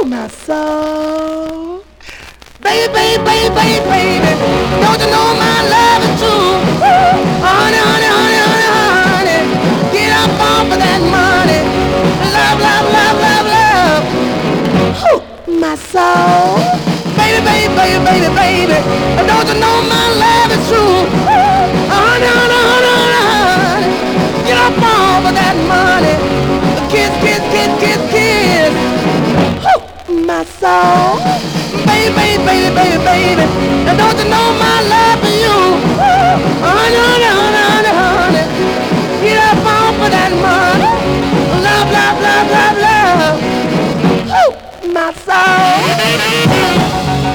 my soul. Baby, baby, baby, baby, baby, don't you know my love is true? Honey, honey, honey, honey, honey, get up off of that money. Love, love, love, love, love. Whew, my soul. Baby, baby, baby, baby, baby, don't you know my love is true? Honey, honey, honey, honey, honey, get up off of that money. Kiss, kiss, kiss, kiss, kiss. Whew, my soul. Baby, baby, baby, baby, baby, and don't you know my love for you? Honey, honey, honey, honey, honey, get up off of that money. Love, love, love, love, love. Whew, my soul.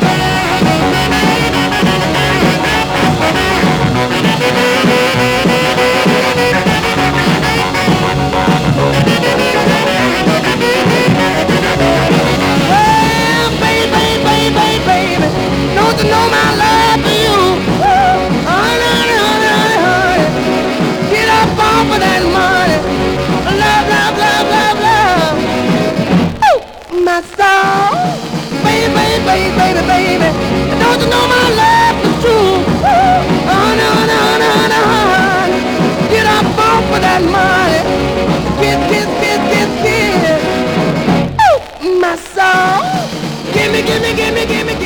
Don't you know my love for you? Honey, honey, honey, honey, honey, get up off of that money. Love, love, love, love, love. Ooh, my soul. Baby, baby, baby, baby, baby, don't you know my love is true? Honey, honey, honey, honey, honey, get up off of that money. Kiss, kiss, kiss, kiss, kiss. Ooh, my soul. Gimme, gimme, gimme, gimme.